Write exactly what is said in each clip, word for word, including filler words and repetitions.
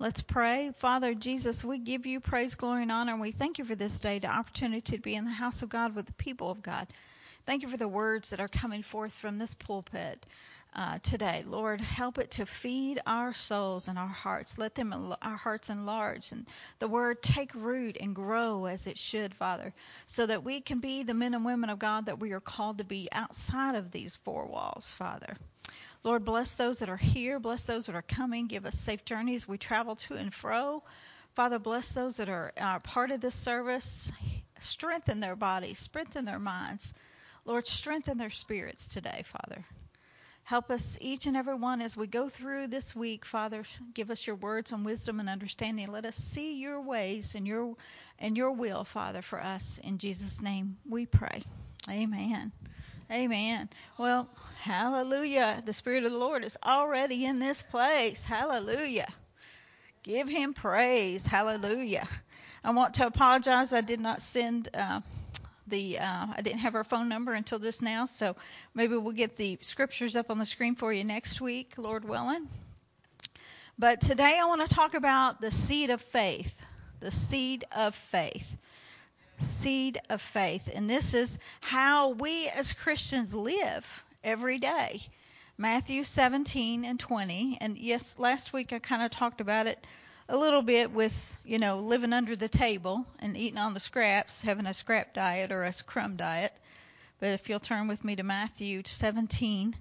Let's pray. Father Jesus, we give you praise, glory, and honor, and we thank you for this day, the opportunity to be in the house of God with the people of God. Thank you for the words that are coming forth from this pulpit uh, today. Lord, help it to feed our souls and our hearts. Let them, our hearts enlarge, and the word take root and grow as it should, Father, so that we can be the men and women of God that we are called to be outside of these four walls, Father. Lord, bless those that are here. Bless those that are coming. Give us safe journeys. We travel to and fro. Father, bless those that are uh, part of this service. Strengthen their bodies. Strengthen their minds. Lord, strengthen their spirits today, Father. Help us, each and every one, as we go through this week, Father. Give us your words and wisdom and understanding. Let us see your ways and your, and your will, Father, for us. In Jesus' name we pray. Amen. Amen. Well, hallelujah. The Spirit of the Lord is already in this place. Hallelujah. Give him praise. Hallelujah. I want to apologize. I did not send uh, the, uh, I didn't have her phone number until just now, so maybe we'll get the scriptures up on the screen for you next week, Lord willing. But today I want to talk about the seed of faith. The seed of faith. Seed of faith. And this is how we as Christians live every day. Matthew seventeen and twenty. And yes, last week I kind of talked about it a little bit with, you know, living under the table and eating on the scraps, having a scrap diet or a crumb diet. But if you'll turn with me to Matthew seventeen.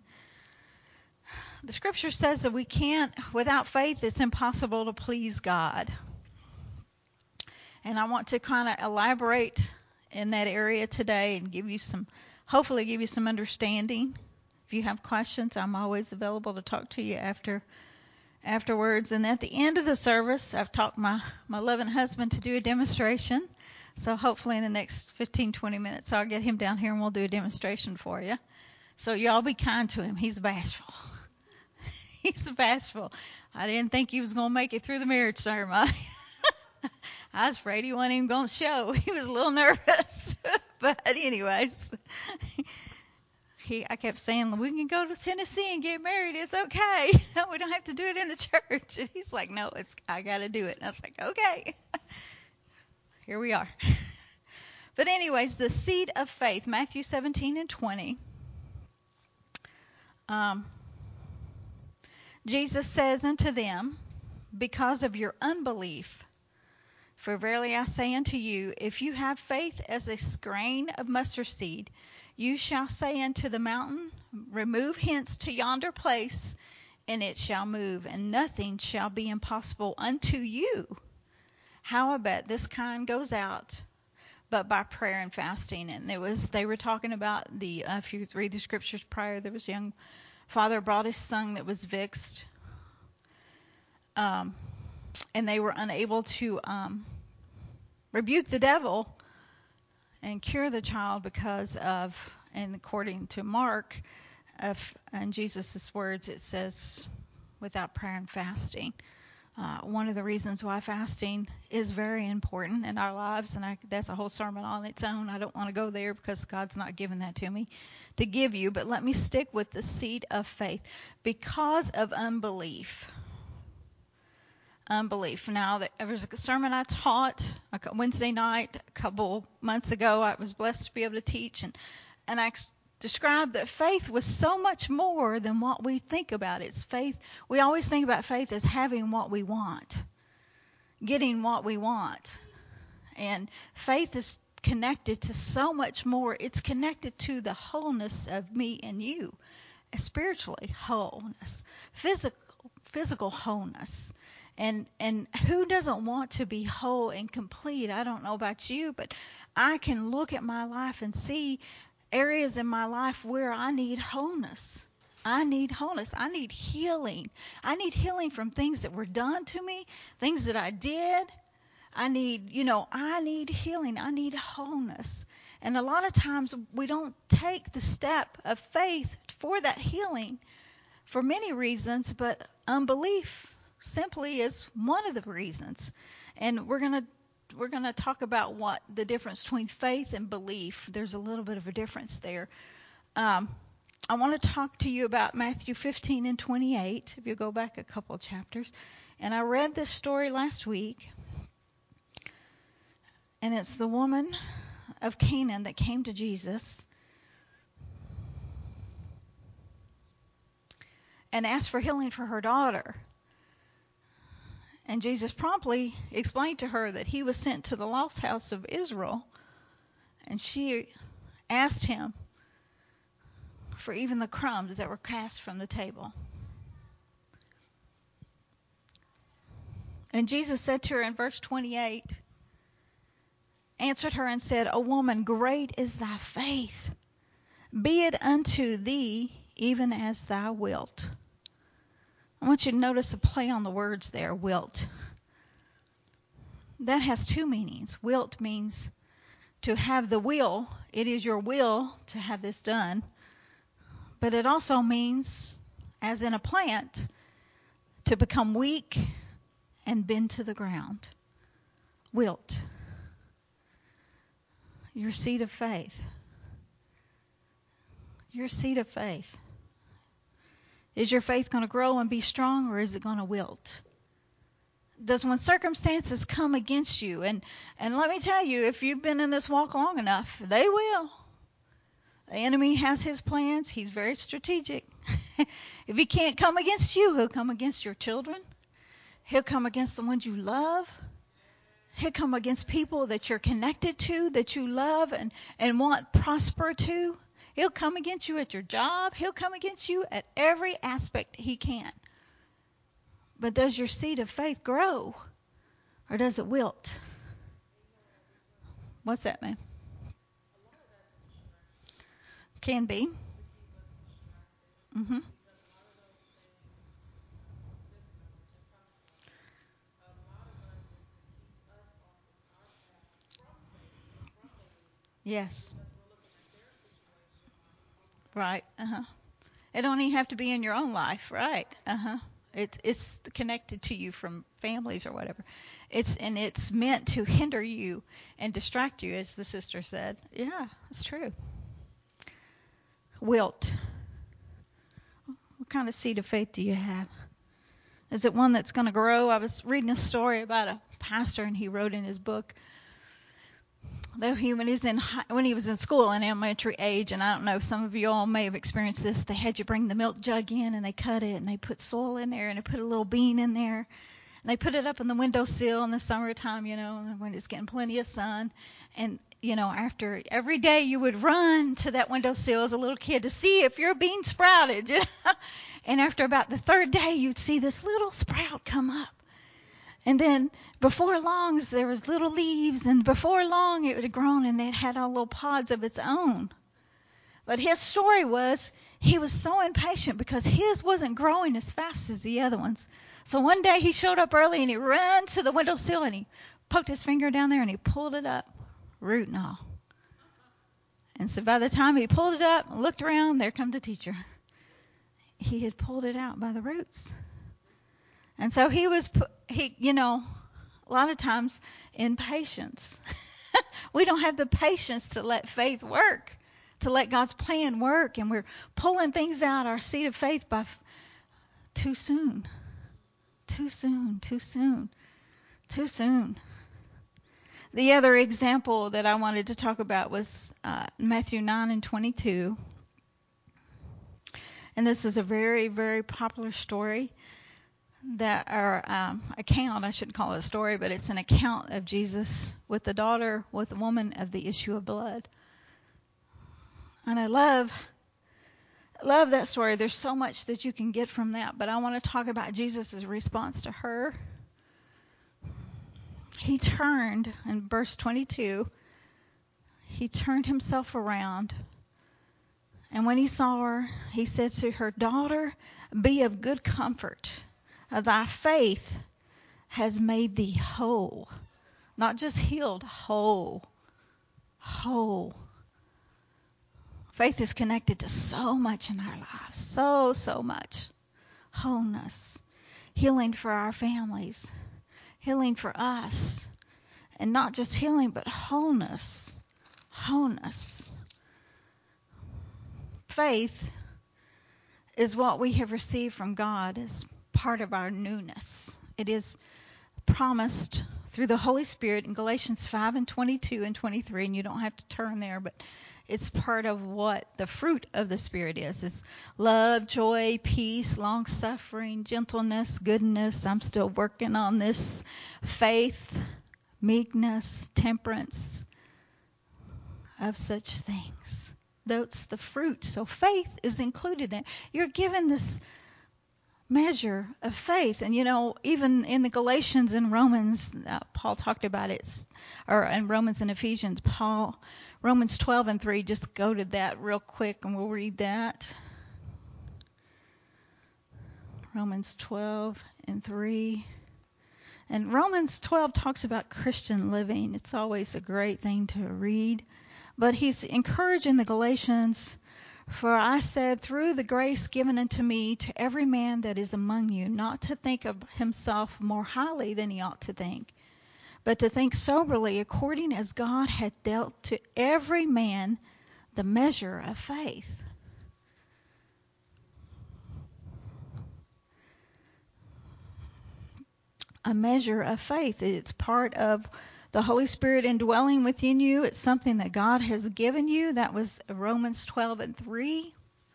The scripture says that we can't, without faith, it's impossible to please God. And I want to kind of elaborate in that area today and give you some, hopefully give you some understanding. If you have questions, I'm always available to talk to you after, afterwards. And at the end of the service, I've talked my, my loving husband to do a demonstration. So hopefully in the next fifteen, twenty minutes, I'll get him down here and we'll do a demonstration for you. So y'all be kind to him. He's bashful. He's bashful. I didn't think he was going to make it through the marriage ceremony. I was afraid he wasn't even going to show. He was a little nervous. But anyways, he, I kept saying, we can go to Tennessee and get married. It's okay. We don't have to do it in the church. And he's like, no, it's I got to do it. And I was like, okay. Here we are. But anyways, the seed of faith, Matthew seventeen and twenty. Um, Jesus says unto them, because of your unbelief, for verily I say unto you, if you have faith as a grain of mustard seed, you shall say unto the mountain, remove hence to yonder place, and it shall move, and nothing shall be impossible unto you. Howbeit this kind goes out, but by prayer and fasting. And there was, they were talking about the, uh, if you read the scriptures prior, there was a young father brought his son that was vexed. Um, and they were unable to um, rebuke the devil and cure the child because of, and according to Mark, of, in Jesus' words, it says, without prayer and fasting. Uh, one of the reasons why fasting is very important in our lives, and I, that's a whole sermon on its own. I don't want to go there because God's not giving that to me to give you, but let me stick with the seed of faith. Because of unbelief. Unbelief. Now, there was a sermon I taught a Wednesday night a couple months ago. I was blessed to be able to teach, and, and I described that faith was so much more than what we think about. It's faith. We always think about faith as having what we want, getting what we want. And faith is connected to so much more. It's connected to the wholeness of me and you, spiritually wholeness, physical, physical wholeness. And and who doesn't want to be whole and complete? I don't know about you, but I can look at my life and see areas in my life where I need wholeness. I need wholeness. I need healing. I need healing from things that were done to me, things that I did. I need, you know, I need healing. I need wholeness. And a lot of times we don't take the step of faith for that healing for many reasons, but unbelief simply is one of the reasons. And we're going to we're going to talk about what the difference between faith and belief. There's a little bit of a difference there. Um, I want to talk to you about Matthew fifteen and twenty-eight. If you go back a couple chapters, And I read this story last week, and it's the woman of Canaan that came to Jesus and asked for healing for her daughter. And Jesus promptly explained to her that he was sent to the lost house of Israel. And she asked him for even the crumbs that were cast from the table. And Jesus said to her in verse twenty-eight, answered her and said, O woman, great is thy faith. Be it unto thee even as thou wilt. I want you to notice a play on the words there, wilt. That has two meanings. Wilt means to have the will. It is your will to have this done. But it also means, as in a plant, to become weak and bend to the ground. Wilt. Your seed of faith. Your seed of faith. Is your faith going to grow and be strong, or is it going to wilt? Does when circumstances come against you, and, and let me tell you, if you've been in this walk long enough, they will. The enemy has his plans. He's very strategic. If he can't come against you, he'll come against your children. He'll come against the ones you love. He'll come against people that you're connected to, that you love and, and want prosper to. He'll come against you at your job. He'll come against you at every aspect he can. But does your seed of faith grow, or does it wilt? What's that, man? Can be. Mm-hmm. Yes. Right. Uh-huh. It don't even have to be in your own life, right? Uh-huh. It's it's connected to you from families or whatever. It's and it's meant to hinder you and distract you, as the sister said. Yeah, it's true. Wilt. What kind of seed of faith do you have? Is it one that's going to grow? I was reading a story about a pastor, and he wrote in his book, though he when he was in high, when he was in school in elementary age, and I don't know, some of you all may have experienced this. They had you bring the milk jug in, and they cut it, and they put soil in there, and they put a little bean in there, and they put it up on the windowsill in the summertime, you know, when it's getting plenty of sun. And you know, after every day you would run to that windowsill as a little kid to see if your bean sprouted. You know? And after about the third day, you'd see this little sprout come up. And then before long, there was little leaves, and before long it had grown, and it had all little pods of its own. But his story was he was so impatient because his wasn't growing as fast as the other ones. So one day he showed up early, and he ran to the windowsill, and he poked his finger down there, and he pulled it up, root and all. And so by the time he pulled it up and looked around, there come the teacher. He had pulled it out by the roots. And so he was, he, you know, a lot of times impatience. We don't have the patience to let faith work, to let God's plan work. And we're pulling things out, our seed of faith, by f- too soon. Too soon, too soon, too soon. The other example that I wanted to talk about was uh, Matthew nine and twenty-two. And this is a very, very popular story that, or um, account, I shouldn't call it a story, but it's an account of Jesus with the daughter, with the woman of the issue of blood. And I love, love that story. There's so much that you can get from that, but I want to talk about Jesus' response to her. He turned, in verse twenty-two, he turned himself around. And when he saw her, he said to her, Daughter, be of good comfort. Thy faith has made thee whole. Not just healed, whole. Whole. Faith is connected to so much in our lives. So, so much. Wholeness. Healing for our families. Healing for us. And not just healing, but wholeness. Wholeness. Faith is what we have received from God as part of our newness. It is promised through the Holy Spirit in Galatians five and twenty-two and twenty-three, and you don't have to turn there, but it's part of what the fruit of the Spirit is. It's love, joy, peace, long-suffering, gentleness, goodness. I'm still working on this. Faith, meekness, temperance, of such things. That's the fruit. So faith is included in. You're given this measure of faith. And, you know, even in the Galatians and Romans, uh, Paul talked about it, or in Romans and Ephesians, Paul, Romans twelve and three, just go to that real quick and we'll read that. Romans twelve and three. And Romans twelve talks about Christian living. It's always a great thing to read. But he's encouraging the Galatians, for I said, through the grace given unto me, to every man that is among you, not to think of himself more highly than he ought to think, but to think soberly, according as God hath dealt to every man the measure of faith. A measure of faith. It's part of the Holy Spirit indwelling within you. It's something that God has given you. That was Romans twelve and three.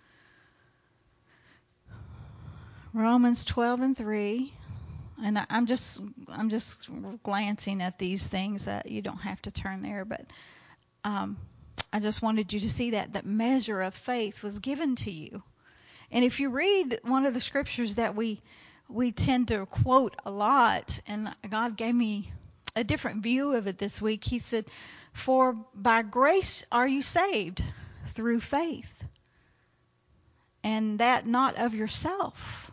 Romans twelve and three. And I'm just I'm just glancing at these things. Uh, you don't have to turn there, but um, I just wanted you to see that that measure of faith was given to you. And if you read one of the scriptures that we we tend to quote a lot, and God gave me a different view of it this week. He said, for by grace are you saved through faith, and that not of yourself.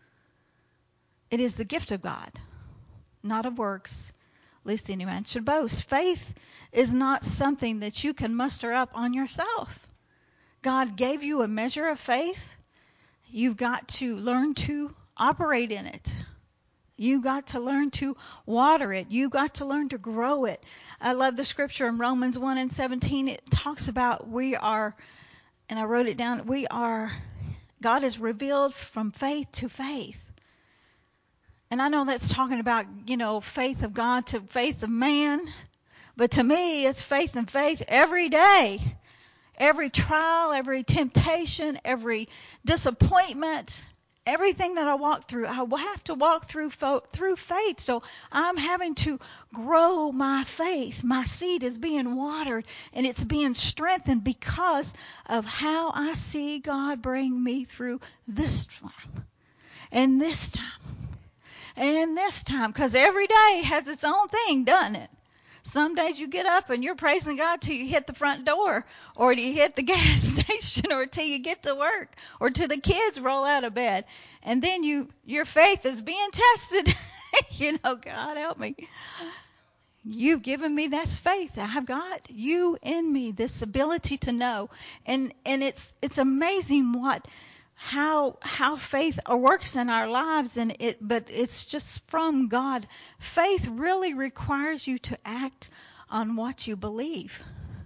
It is the gift of God, not of works, lest any man should boast. Faith is not something that you can muster up on yourself. God gave you a measure of faith. You've got to learn to operate in it. You got to learn to water it. You got to learn to grow it. I love the scripture in Romans one and seventeen. It talks about we are, and I wrote it down, we are, God is revealed from faith to faith. And I know that's talking about, you know, faith of God to faith of man. But to me, it's faith and faith every day. Every trial, every temptation, every disappointment, everything that I walk through, I have to walk through through faith. So I'm having to grow my faith. My seed is being watered and it's being strengthened because of how I see God bring me through this time and this time and this time. Because every day has its own thing, doesn't it? Some days you get up and you're praising God till you hit the front door, or you hit the gas station, or till you get to work, or till the kids roll out of bed. And then you, your faith is being tested. You know, God help me. You've given me this faith. I've got you in me, this ability to know. And and it's it's amazing what how how faith works in our lives, and it but it's just from God. Faith really requires you to act on what you believe.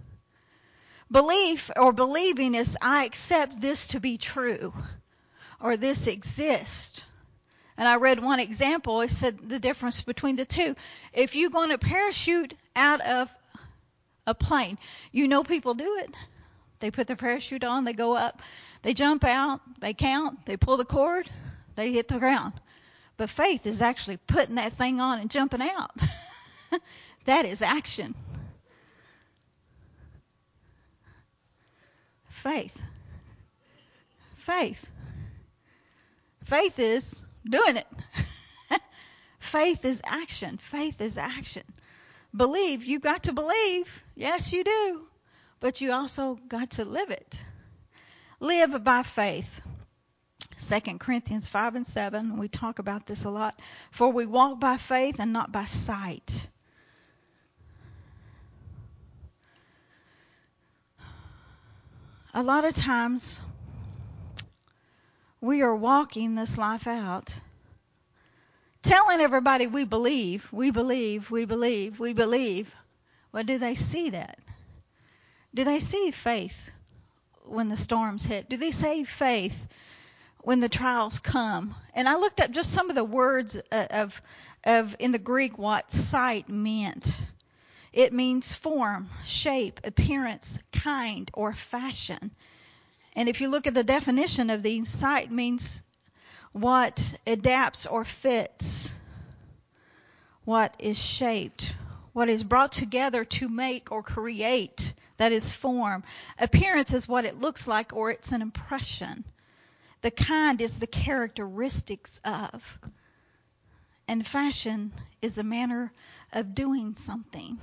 Belief or believing is, I accept this to be true, or this exists. And I read one example. It said the difference between the two. If you're going to parachute out of a plane, you know people do it. They put their parachute on, they go up, they jump out, they count, they pull the cord, they hit the ground. But faith is actually putting that thing on and jumping out. That is action. Faith. Faith. Faith is doing it. Faith is action. Faith is action. Believe. You've got to believe. Yes, you do. But you also got to live it. Live by faith. Second Corinthians five and seven. We talk about this a lot. For we walk by faith and not by sight. A lot of times we are walking this life out, telling everybody we believe, we believe, we believe, we believe. Well, do they see that? Do they see faith when the storms hit? Do they see faith when the trials come. And I looked up just some of the words of, of in the Greek what sight meant. It means form, shape, appearance, kind, or fashion. And if you look at the definition of these, sight means what adapts or fits, what is shaped, what is brought together to make or create, that is form. Appearance is what it looks like, or it's an impression. The kind is the characteristics of. And fashion is a manner of doing something.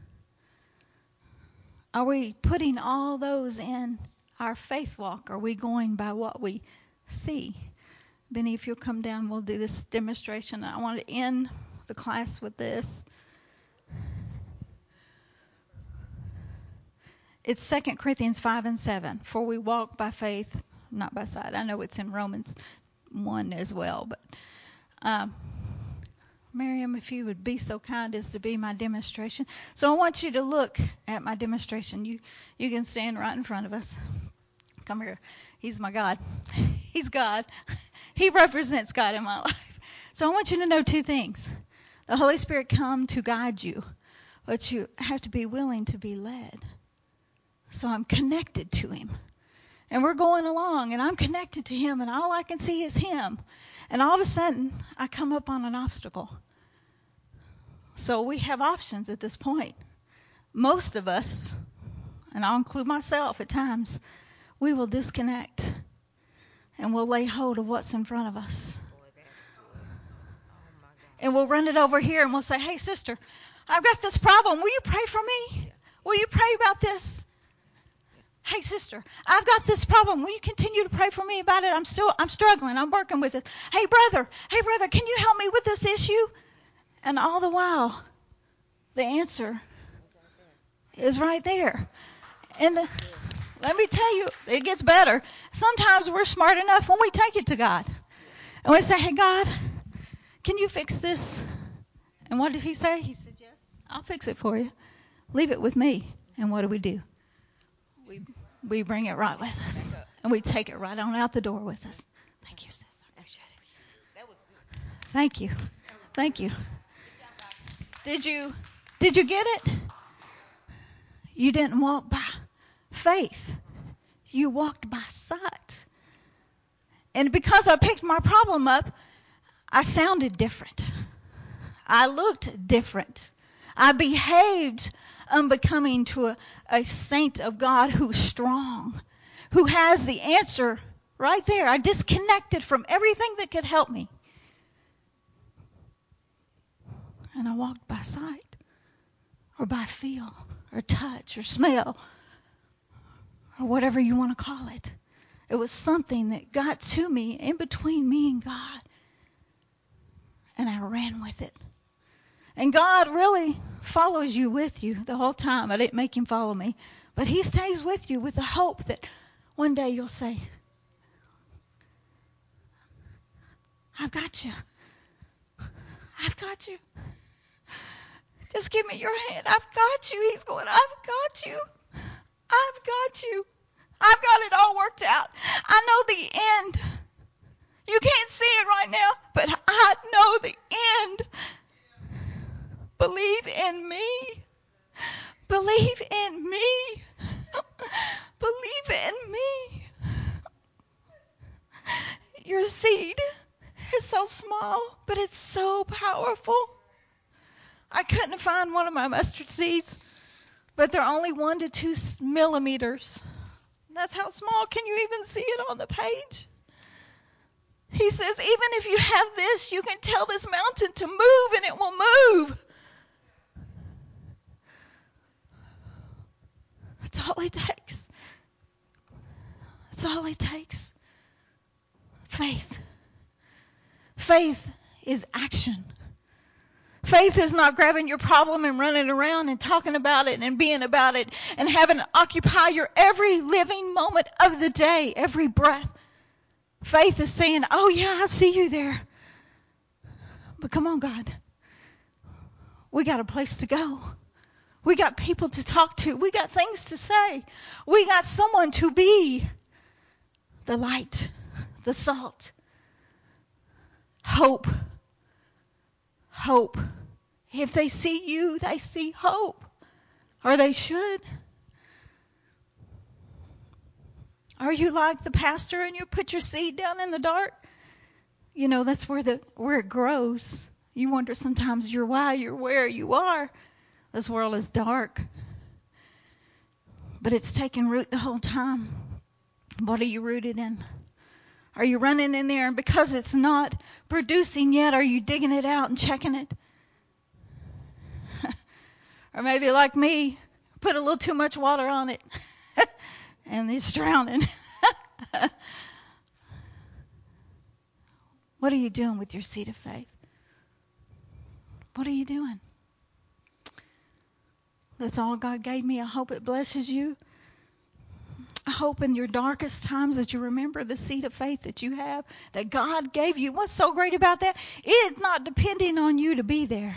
Are we putting all those in our faith walk? Are we going by what we see? Benny, if you'll come down, we'll do this demonstration. I want to end the class with this. It's Second Corinthians five and seven. For we walk by faith, not by sight. I know it's in Romans one as well, but um, Miriam, if you would be so kind as to be my demonstration. So I want you to look at my demonstration. You you can stand right in front of us. Come here. He's my God. He's God. He represents God in my life. So I want you to know two things. The Holy Spirit come to guide you, but you have to be willing to be led. So I'm connected to him. And we're going along, and I'm connected to him, and all I can see is him. And all of a sudden, I come up on an obstacle. So we have options at this point. Most of us, and I'll include myself at times, we will disconnect, and we'll lay hold of what's in front of us. And we'll run it over here, and we'll say, hey, sister, I've got this problem. Will you pray for me? Will you pray about this? Hey, sister, I've got this problem. Will you continue to pray for me about it? I'm still, I'm struggling. I'm working with it. Hey, brother, hey, brother, can you help me with this issue? And all the while, the answer is right there. And the, let me tell you, it gets better. Sometimes we're smart enough when we take it to God. And we say, hey, God, can you fix this? And what did he say? He said, yes, I'll fix it for you. Leave it with me. And what do we do? We we bring it right with us, and we take it right on out the door with us. Thank you, sis. I appreciate it. Thank you, thank you. Did you did you get it? You didn't walk by faith. You walked by sight. And because I picked my problem up, I sounded different. I looked different. I behaved unbecoming to a, a saint of God who's strong, who has the answer right there. I disconnected from everything that could help me. And I walked by sight, or by feel, or touch, or smell, or whatever you want to call it. It was something that got to me in between me and God. And I ran with it. And God really follows you with you the whole time. I didn't make him follow me. But he stays with you with the hope that one day you'll say, I've got you. I've got you. Just give me your hand. I've got you. He's going, I've got you. I've got you. I've got it all worked out. I know the end. You can't see it right now, but I know the end. Believe in me. Believe in me. Believe in me. Your seed is so small, but it's so powerful. I couldn't find one of my mustard seeds, but they're only one to two millimeters. That's how small. Can you even see it on the page? He says, even if you have this, you can tell this mountain to move, and it will move. That's all it takes. That's all it takes. Faith. Faith is action. Faith is not grabbing your problem and running around and talking about it and being about it and having it occupy your every living moment of the day, every breath. Faith is saying, oh yeah, I see you there. But come on, God. We got a place to go. We got people to talk to. We got things to say. We got someone to be the light, the salt. Hope. Hope. If they see you, they see hope. Or they should. Are you like the pastor and you put your seed down in the dark? You know, that's where the where it grows. You wonder sometimes you're why you're where you are. This world is dark. But it's taking root the whole time. What are you rooted in? Are you running in there and because it's not producing yet, are you digging it out and checking it? Or maybe like me, put a little too much water on it and it's drowning. What are you doing with your seed of faith? What are you doing? That's all God gave me. I hope it blesses you. I hope in your darkest times that you remember the seed of faith that you have, that God gave you. What's so great about that? It's not depending on you to be there.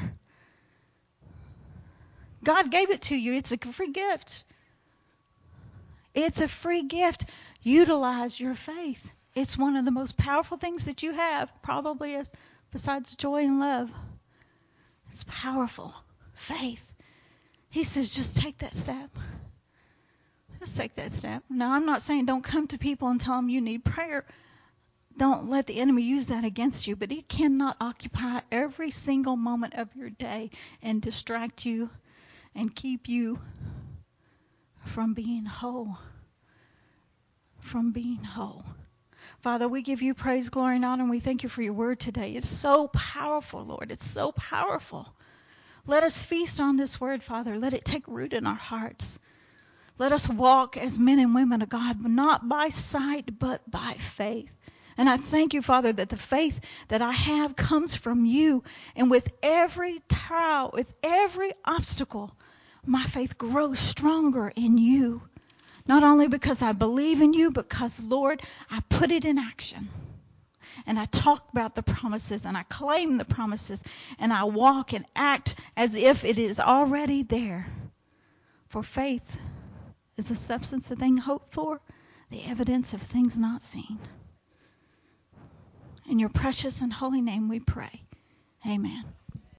God gave it to you. It's a free gift. It's a free gift. Utilize your faith. It's one of the most powerful things that you have, probably as besides joy and love. It's powerful. Faith. He says, just take that step. Just take that step. Now, I'm not saying don't come to people and tell them you need prayer. Don't let the enemy use that against you. But he cannot occupy every single moment of your day and distract you and keep you from being whole. From being whole. Father, we give you praise, glory, and honor, and we thank you for your word today. It's so powerful, Lord. It's so powerful. Let us feast on this word, Father. Let it take root in our hearts. Let us walk as men and women of God, not by sight, but by faith. And I thank you, Father, that the faith that I have comes from you. And with every trial, with every obstacle, my faith grows stronger in you. Not only because I believe in you, but because, Lord, I put it in action. And I talk about the promises, and I claim the promises, and I walk and act as if it is already there. For faith is the substance of things hoped for, the evidence of things not seen. In your precious and holy name we pray. Amen.